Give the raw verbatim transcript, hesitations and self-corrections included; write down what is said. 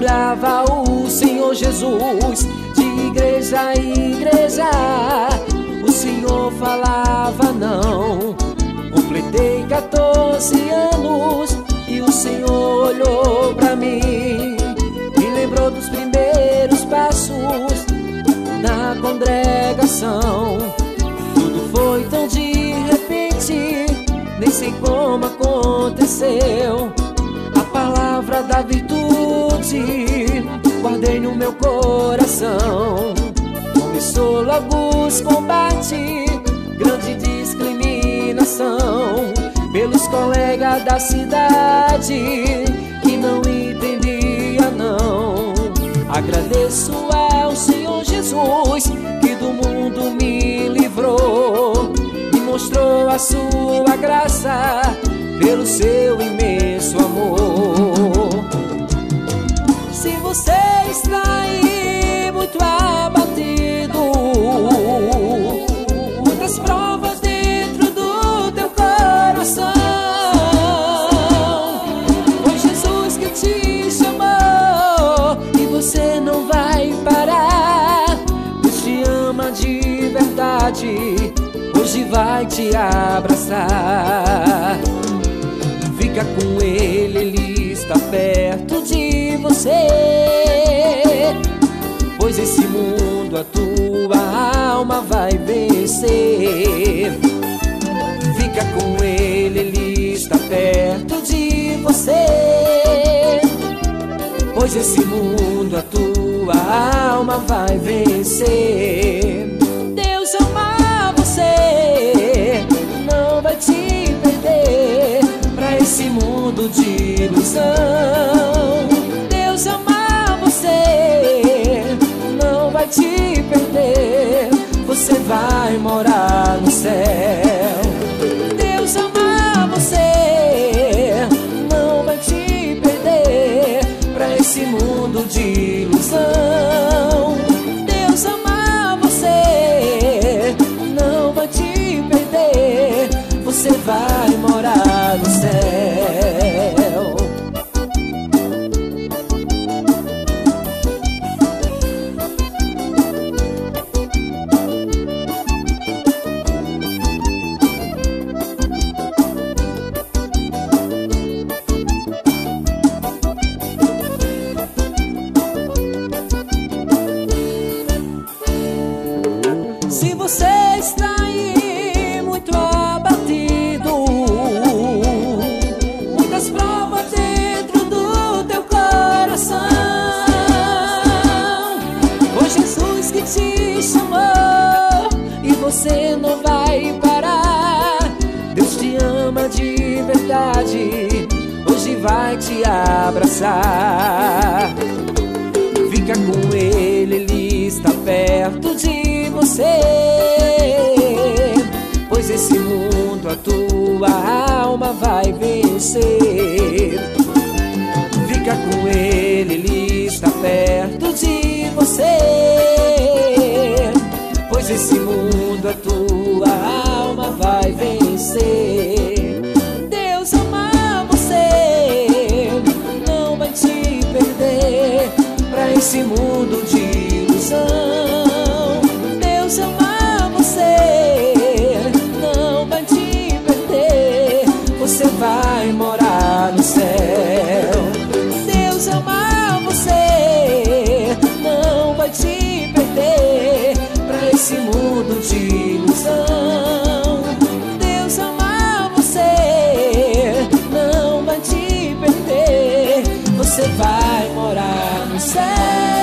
procurava o Senhor Jesus, de igreja em igreja, o Senhor falava não. Completei quatorze anos e o Senhor olhou pra mim, me lembrou dos primeiros passos na congregação. Tudo foi tão de repente, nem sei como aconteceu. A palavra da virtude guardei no meu coração. Começou logo os combates, grande discriminação pelos colegas da cidade que não entendia não. Agradeço ao Senhor Jesus que do mundo me livrou, me mostrou a sua graça pelo seu imenso amor. Se você está aí muito abatido, muitas provas dentro do teu coração, foi Jesus que te chamou e você não vai parar. Deus te ama de verdade, hoje vai te abraçar. Fica com ele, ele está perto de você, pois esse mundo a tua alma vai vencer. Fica com ele, ele está perto de você, pois esse mundo a tua alma vai vencer. Deus ama você, não vai te perder pra esse mundo de ilusão. Deus ama você, não vai te perder, você vai morar no céu. Deus ama você, não vai te perder pra esse mundo de ilusão. Deus ama você, não vai te perder, você vai morar no céu. Se você está aí muito abatido, muitas provas dentro do teu coração, foi Jesus que te chamou e você não vai parar. Deus te ama de verdade, hoje vai te abraçar. Fica com ele, ele está perto de você, pois esse mundo a tua alma vai vencer. Fica com ele, ele está perto de você, pois esse mundo a tua alma vai vencer. Deus ama você, não vai te perder pra esse mundo de ilusão. Deus ama você, não vai te perder, você vai morar no céu. Deus ama você, não vai te perder pra esse mundo de ilusão. Deus ama você, não vai te perder, você vai morar no céu.